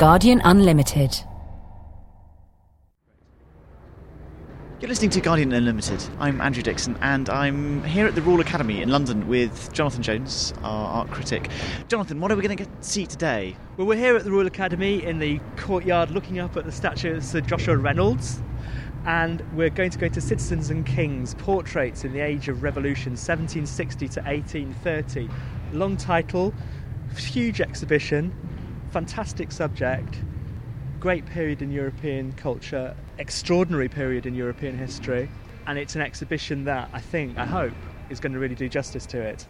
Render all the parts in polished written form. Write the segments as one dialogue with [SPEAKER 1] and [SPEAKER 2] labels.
[SPEAKER 1] Guardian Unlimited.
[SPEAKER 2] You're listening to Guardian Unlimited. I'm Andrew Dixon, and I'm here at the Royal Academy in London with Jonathan Jones, our art critic. Jonathan, what are we going to see today?
[SPEAKER 3] Well, we're here at the Royal Academy in the courtyard looking up at the statue of Sir Joshua Reynolds, and we're going to go to Citizens and Kings, Portraits in the Age of Revolution, 1760 to 1830. Long title, huge exhibition, fantastic subject, great period in European culture, extraordinary period in European history, and it's an exhibition that I hope, is going to really do justice to it.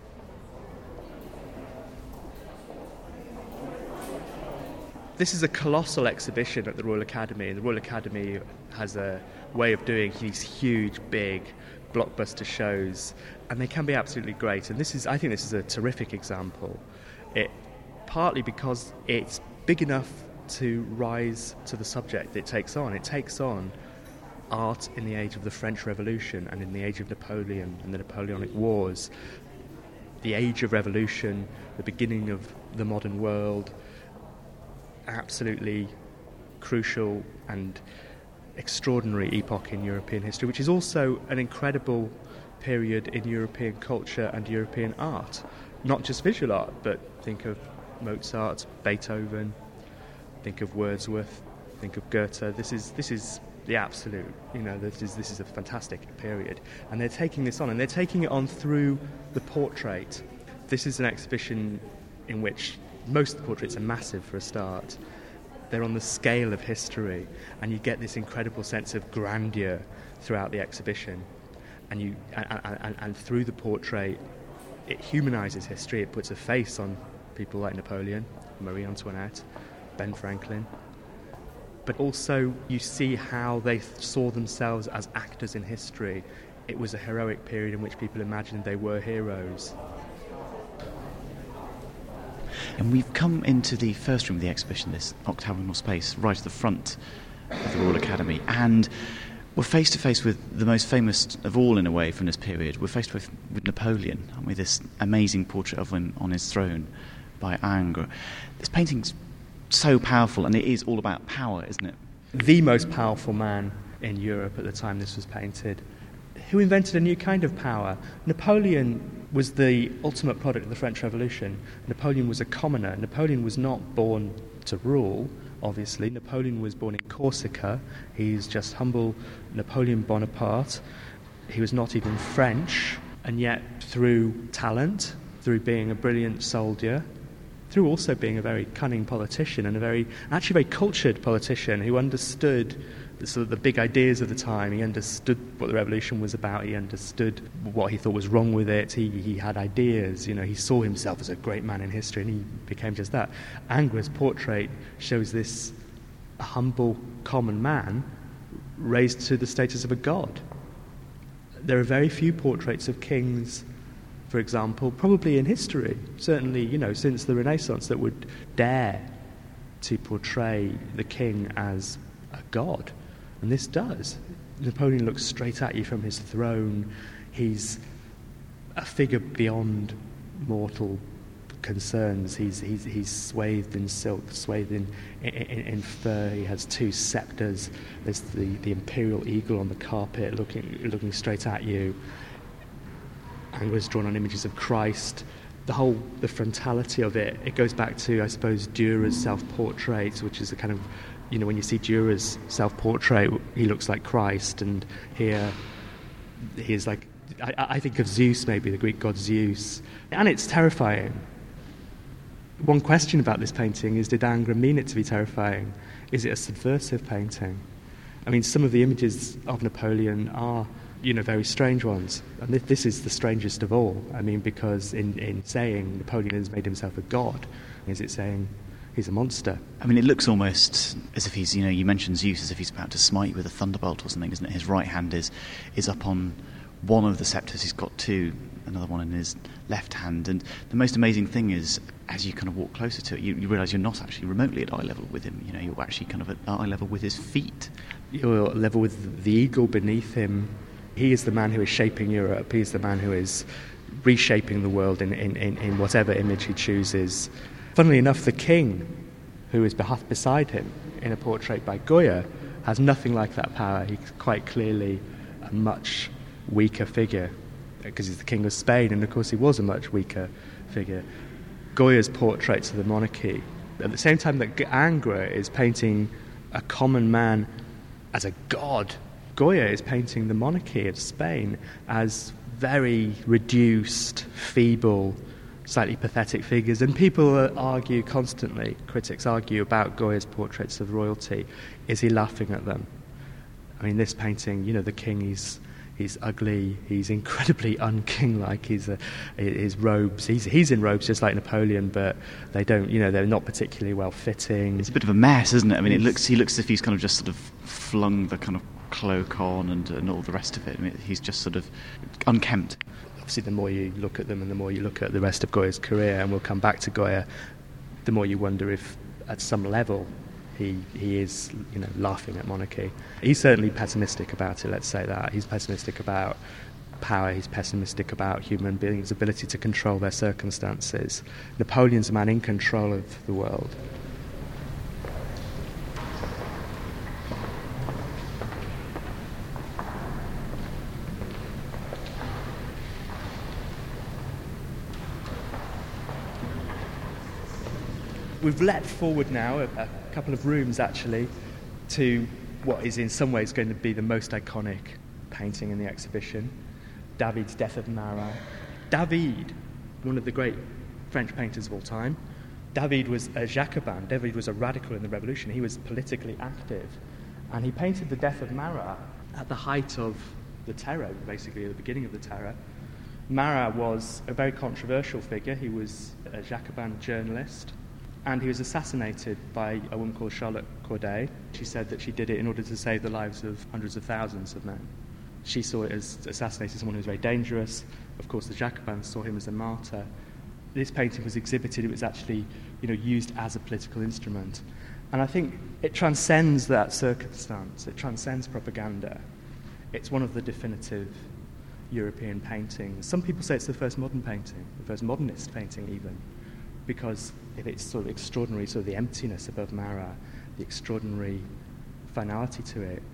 [SPEAKER 3] This is a colossal exhibition at the Royal Academy. The Royal Academy has a way of doing these huge, big, blockbuster shows, and they can be absolutely great. And I think this is a terrific example. Partly because it's big enough to rise to the subject it takes on. It takes on art in the age of the French Revolution and in the age of Napoleon and the Napoleonic Wars, the age of revolution, the beginning of the modern world, absolutely crucial and extraordinary epoch in European history, which is also an incredible period in European culture and European art. Not just visual art, but think of Mozart, Beethoven, think of Wordsworth, think of Goethe. This is the absolute, this is a fantastic period. And they're taking this on, and they're taking it on through the portrait. This is an exhibition in which most of the portraits are massive for a start. They're on the scale of history, and you get this incredible sense of grandeur throughout the exhibition. And through the portrait, it humanises history. It puts a face on people like Napoleon, Marie Antoinette, Ben Franklin, but also you see how they saw themselves as actors in history. It was a heroic period in which people imagined they were heroes.
[SPEAKER 2] And we've come into the first room of the exhibition, this octagonal space right at the front of the Royal Academy, and we're face to face with the most famous of all, in a way, from this period. We're face to face with Napoleon, aren't we? This amazing portrait of him on his throne by Ingres. This painting's so powerful, and it is all about power, isn't it?
[SPEAKER 3] The most powerful man in Europe at the time this was painted, who invented a new kind of power. Napoleon was the ultimate product of the French Revolution. Napoleon was a commoner. Napoleon was not born to rule, obviously. Napoleon was born in Corsica. He's just humble Napoleon Bonaparte. He was not even French, and yet through talent, through being a brilliant soldier, through also being a very cunning politician and actually very cultured politician who understood the big ideas of the time. He understood what the revolution was about. He understood what he thought was wrong with it. He had ideas. He saw himself as a great man in history, and he became just that. Ingres' portrait shows this humble, common man raised to the status of a god. There are very few portraits of kings, for example, probably in history, certainly, since the Renaissance, that would dare to portray the king as a god. And this does. Napoleon looks straight at you from his throne. He's a figure beyond mortal concerns. He's swathed in silk, swathed in fur. He has two scepters. There's the imperial eagle on the carpet looking straight at you. Ingres drawn on images of Christ. The frontality of it goes back to, I suppose, Dürer's self-portrait, which is a kind of, when you see Dürer's self-portrait, he looks like Christ, and here he is like, I think of Zeus, maybe, the Greek god Zeus. And it's terrifying. One question about this painting is, did Ingres mean it to be terrifying? Is it a subversive painting? I mean, some of the images of Napoleon are very strange ones. And this is the strangest of all. I mean, because in saying Napoleon has made himself a god, is it saying he's a monster?
[SPEAKER 2] I mean, it looks almost as if he's, you mentioned Zeus, as if he's about to smite you with a thunderbolt or something, isn't it? His right hand is up on one of the scepters. He's got two, another one in his left hand. And the most amazing thing is, as you kind of walk closer to it, you realise you're not actually remotely at eye level with him. You're actually kind of at eye level with his feet.
[SPEAKER 3] You're level with the eagle beneath him. He is the man who is shaping Europe. He is the man who is reshaping the world in whatever image he chooses. Funnily enough, the king who is beside him in a portrait by Goya, has nothing like that power. He's quite clearly a much weaker figure, because he's the King of Spain, and of course he was a much weaker figure. Goya's portraits of the monarchy, at the same time that Ingres is painting a common man as a god, Goya is painting the monarchy of Spain as very reduced, feeble, slightly pathetic figures. And people argue constantly, critics argue about Goya's portraits of royalty. Is he laughing at them? I mean, this painting, the king, he's ugly, he's incredibly un-king-like, his robes, he's in robes just like Napoleon, but they don't, they're not particularly well-fitting.
[SPEAKER 2] It's a bit of a mess, isn't it? I mean, he looks as if he's kind of just sort of flung the kind of cloak on and all the rest of it. I mean, he's just sort of unkempt.
[SPEAKER 3] Obviously, the more you look at them and the more you look at the rest of Goya's career, and we'll come back to Goya, the more you wonder if, at some level, he is, laughing at monarchy. He's certainly pessimistic about it, let's say that. He's pessimistic about power, he's pessimistic about human beings' ability to control their circumstances. Napoleon's a man in control of the world. We've leapt forward now a couple of rooms, actually, to what is in some ways going to be the most iconic painting in the exhibition, David's Death of Marat. David, one of the great French painters of all time, David was a Jacobin. David was a radical in the revolution. He was politically active. And he painted the Death of Marat at the height of the Terror, basically, at the beginning of the Terror. Marat was a very controversial figure. He was a Jacobin journalist. And he was assassinated by a woman called Charlotte Corday. She said that she did it in order to save the lives of hundreds of thousands of men. She saw it as assassinating someone who was very dangerous. Of course, the Jacobins saw him as a martyr. This painting was exhibited. It was actually, used as a political instrument. And I think it transcends that circumstance. It transcends propaganda. It's one of the definitive European paintings. Some people say it's the first modern painting, the first modernist painting even, because of its sort of extraordinary, sort of the emptiness above Marat, the extraordinary finality to it.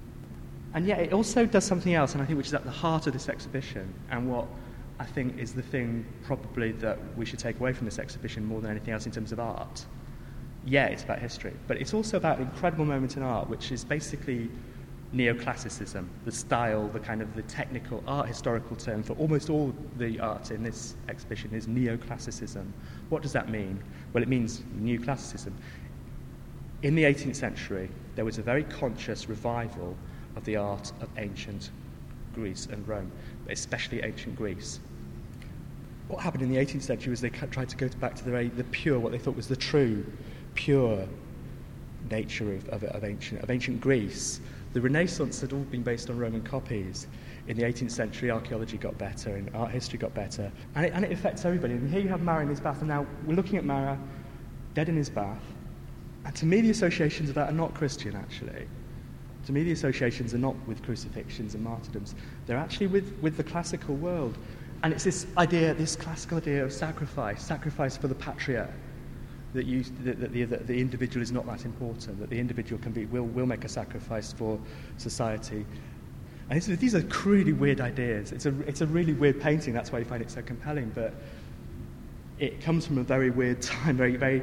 [SPEAKER 3] And yet it also does something else, and I think which is at the heart of this exhibition, and what I think is the thing probably that we should take away from this exhibition more than anything else in terms of art. Yeah, it's about history, but it's also about an incredible moment in art, which is basically neoclassicism, the style, the kind of the technical art historical term for almost all the art in this exhibition is neoclassicism. What does that mean? Well, it means new classicism. In the 18th century, there was a very conscious revival of the art of ancient Greece and Rome, especially ancient Greece. What happened in the 18th century was they tried to go back to the pure, what they thought was the true, pure nature of ancient Greece. The Renaissance had all been based on Roman copies. In the 18th century, archaeology got better and art history got better. And it affects everybody. And here you have Marat in his bath, and now we're looking at Marat dead in his bath. And to me, the associations of that are not Christian, actually. To me, the associations are not with crucifixions and martyrdoms. They're actually with the classical world. And it's this classical idea of sacrifice for the patria, that the individual is not that important, that the individual will make a sacrifice for society. And these are really weird ideas. It's a really weird painting. That's why you find it so compelling. But it comes from a very weird time, very, very,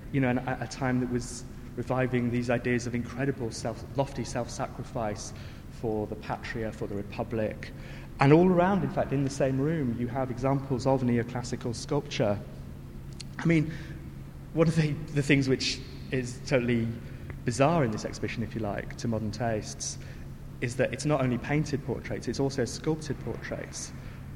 [SPEAKER 3] a time that was reviving these ideas of incredible lofty self-sacrifice for the patria, for the republic. And all around, in fact, in the same room, you have examples of neoclassical sculpture. I mean, one of the things which is totally bizarre in this exhibition, if you like, to modern tastes, is that it's not only painted portraits, it's also sculpted portraits.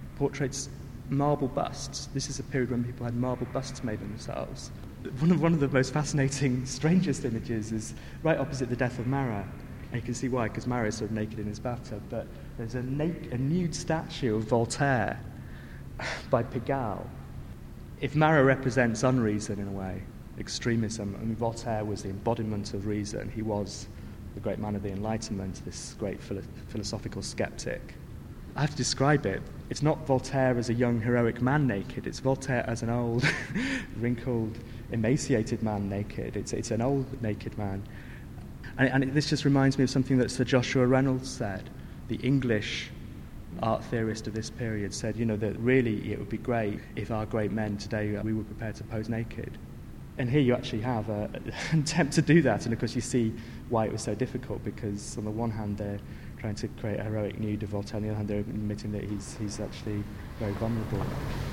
[SPEAKER 3] Marble busts. This is a period when people had marble busts made of themselves. One of the most fascinating, strangest images is right opposite the Death of Marat. And you can see why, because Marat is sort of naked in his bathtub. But there's a nude statue of Voltaire by Pigalle. If Marat represents unreason in a way, extremism, I mean, Voltaire was the embodiment of reason. He was the great man of the Enlightenment, this great philosophical skeptic. I have to describe it. It's not Voltaire as a young, heroic man naked. It's Voltaire as an old, wrinkled, emaciated man naked. It's an old naked man. And this just reminds me of something that Sir Joshua Reynolds said, the English art theorist of this period, said, that really it would be great if our great men today, we were prepared to pose naked. And here you actually have an attempt to do that, and of course you see why it was so difficult, because on the one hand they're trying to create a heroic nude of Voltaire, on the other hand they're admitting that he's actually very vulnerable.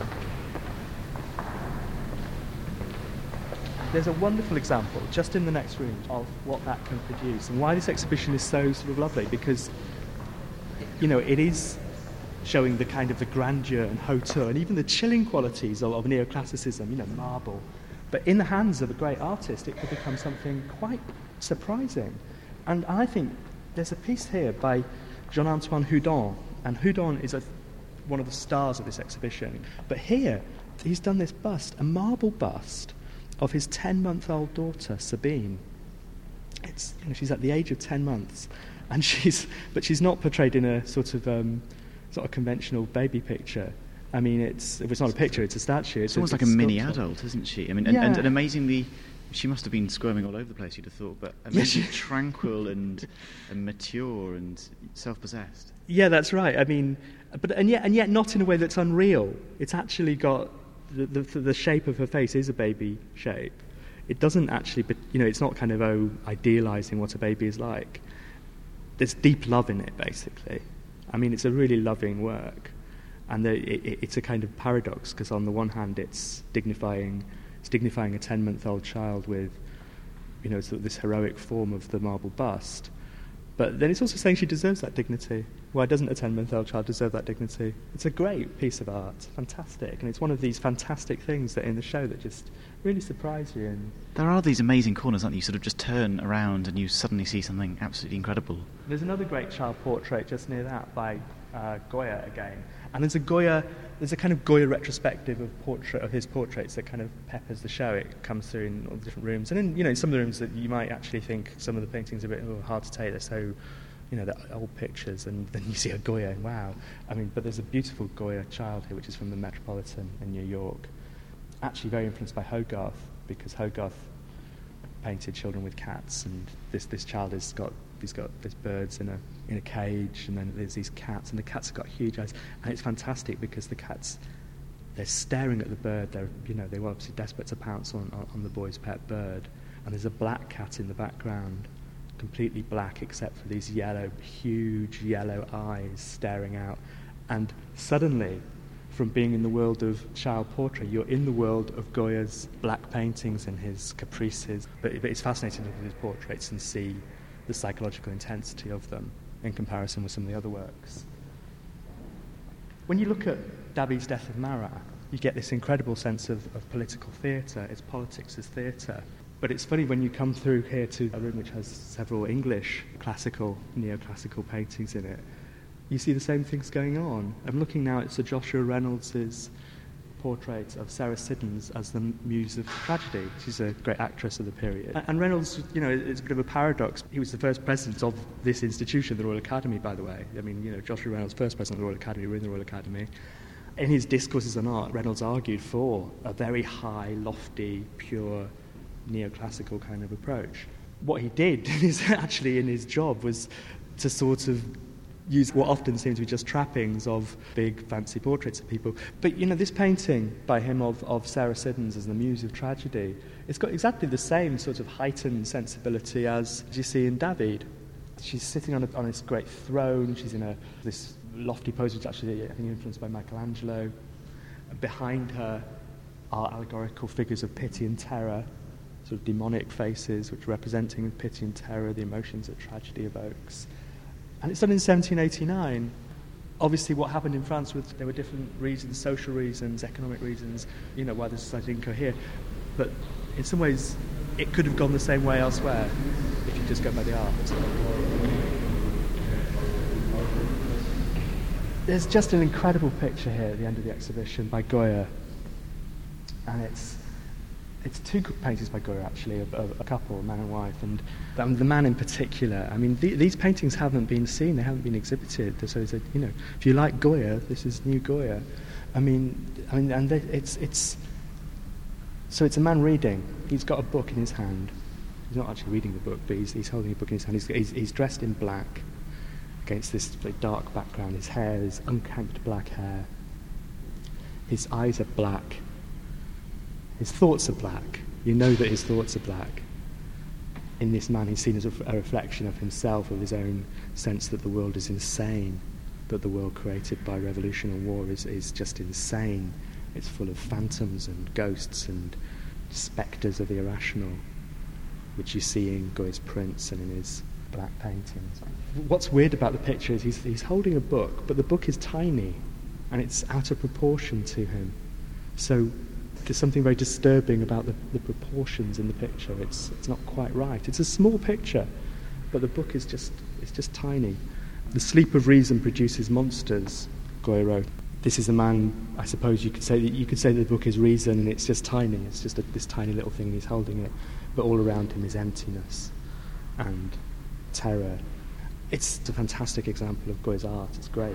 [SPEAKER 3] There's a wonderful example just in the next room of what that can produce and why this exhibition is so sort of lovely, because it is showing the kind of the grandeur and hauteur and even the chilling qualities of neoclassicism, marble. But in the hands of a great artist, it could become something quite surprising. And I think there's a piece here by Jean-Antoine Houdon, and Houdon is one of the stars of this exhibition. But here, he's done this bust, a marble bust of his 10-month-old daughter, Sabine. She's at the age of 10 months, and she's not portrayed in a sort of conventional baby picture. I mean, if it's not a picture, it's a statue.
[SPEAKER 2] It's almost like a mini adult, isn't she? I mean, and amazingly, she must have been squirming all over the place, you'd have thought, but amazingly tranquil and mature and self-possessed.
[SPEAKER 3] Yeah, that's right. I mean, and yet not in a way that's unreal. It's actually got the shape of her face is a baby shape. It doesn't actually, but it's not kind of idealising what a baby is like. There's deep love in it, basically. I mean, it's a really loving work, and it's a kind of paradox, because on the one hand, it's dignifying a 10-month-old child with, sort of this heroic form of the marble bust. But then it's also saying she deserves that dignity. Why doesn't a 10-month-old child deserve that dignity? It's a great piece of art, fantastic. And it's one of these fantastic things that in the show that just really surprise you. And
[SPEAKER 2] there are these amazing corners, aren't there? You sort of just turn around and you suddenly see something absolutely incredible.
[SPEAKER 3] There's another great child portrait just near that by Goya again. And there's a kind of Goya retrospective of his portraits that kind of peppers the show. It comes through in all the different rooms, and in some of the rooms that you might actually think some of the paintings are a bit hard to take. They're so, they're old pictures, and then you see a Goya, and wow. I mean, but there's a beautiful Goya child here, which is from the Metropolitan in New York. Actually, very influenced by Hogarth, because Hogarth painted children with cats, and this child he's got these birds in a cage, and then there's these cats, and the cats have got huge eyes, and it's fantastic because the cats, they're staring at the bird. They were obviously desperate to pounce on the boy's pet bird, and there's a black cat in the background, completely black except for these huge yellow eyes staring out. And suddenly, from being in the world of child portrait, you're in the world of Goya's black paintings and his caprices. But it's fascinating to look at his portraits and see the psychological intensity of them in comparison with some of the other works. When you look at David's Death of Marat, you get this incredible sense of political theatre. It's politics as theatre. But it's funny when you come through here to a room which has several English neoclassical paintings in it, you see the same things going on. I'm looking now at Sir Joshua Reynolds' portrait of Sarah Siddons as the muse of tragedy. She's a great actress of the period. And Reynolds, it's a bit of a paradox. He was the first president of this institution, the Royal Academy, by the way. I mean, Joshua Reynolds, first president of the Royal Academy, we're in the Royal Academy. In his discourses on art, Reynolds argued for a very high, lofty, pure, neoclassical kind of approach. What he did is actually in his job was to sort of use what often seems to be just trappings of big fancy portraits of people. But this painting by him of Sarah Siddons as the muse of tragedy, it's got exactly the same sort of heightened sensibility as you see in David. She's sitting on this great throne. She's in this lofty pose, which actually I think influenced by Michelangelo. Behind her are allegorical figures of pity and terror, sort of demonic faces, which are representing pity and terror, the emotions that tragedy evokes. And it's done in 1789. Obviously, what happened in France was there were different reasons, social reasons, economic reasons, why the society didn't cohere. But in some ways, it could have gone the same way elsewhere if you just go by the art. There's just an incredible picture here at the end of the exhibition by Goya, and it's two paintings by Goya, actually, of a couple, a man and wife, and the man in particular. I mean, these paintings haven't been seen, they haven't been exhibited. So, if you like Goya, this is new Goya. I mean, and it's So it's a man reading. He's got a book in his hand. He's not actually reading the book, but he's holding a book in his hand. He's dressed in black against this very dark background. His hair is unkempt black hair. His eyes are black. His thoughts are black. You know that his thoughts are black. In this man, he's seen as a reflection of himself, of his own sense that the world is insane, that the world created by revolution and war is just insane. It's full of phantoms and ghosts and spectres of the irrational, which you see in Goya's prints and in his black paintings. What's weird about the picture is he's holding a book, but the book is tiny, and it's out of proportion to him. So there's something very disturbing about the proportions in the picture. It's not quite right. It's a small picture, but the book is just tiny. The sleep of reason produces monsters, Goya wrote. This is a man, I suppose you could say that the book is reason, and it's just tiny. It's just this tiny little thing, and he's holding it, but all around him is emptiness and terror. It's a fantastic example of Goya's art. It's great.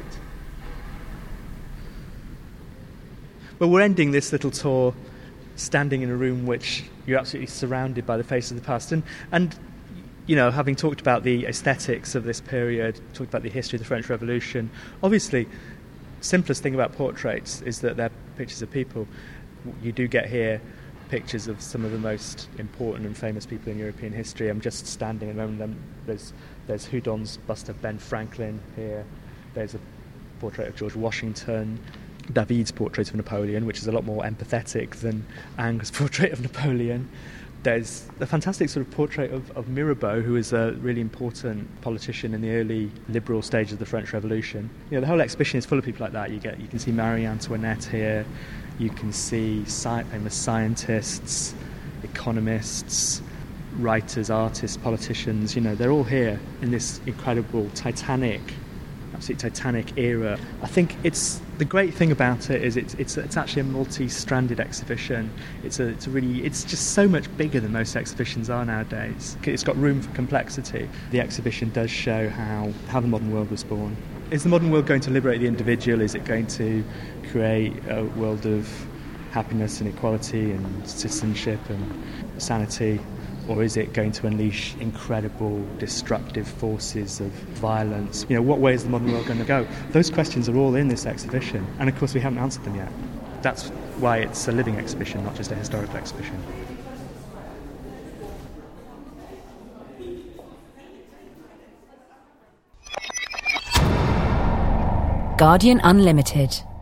[SPEAKER 3] Well, we're ending this little tour standing in a room which you're absolutely surrounded by the face of the past. And you know, having talked about the aesthetics of this period, talked about the history of the French Revolution, obviously, simplest thing about portraits is that they're pictures of people. You do get here pictures of some of the most important and famous people in European history. I'm just standing among them. There's Houdon's bust of Ben Franklin here. There's a portrait of George Washington. David's portrait of Napoleon, which is a lot more empathetic than Ingres' portrait of Napoleon. There's a fantastic sort of portrait of Mirabeau, who is a really important politician in the early liberal stage of the French Revolution. You know, the whole exhibition is full of people like that. You can see Marie Antoinette here. You can see famous scientists, economists, writers, artists, politicians. You know, they're all here in this incredible absolutely titanic era. I think the great thing about it is it's actually a multi-stranded exhibition. It's just so much bigger than most exhibitions are nowadays. It's got room for complexity. The exhibition does show how the modern world was born. Is the modern world going to liberate the individual? Is it going to create a world of happiness and equality and citizenship and sanity? Or is it going to unleash incredible destructive forces of violence? You know, what way is the modern world going to go? Those questions are all in this exhibition, and of course we haven't answered them yet. That's why it's a living exhibition, not just a historical exhibition.
[SPEAKER 1] Guardian Unlimited.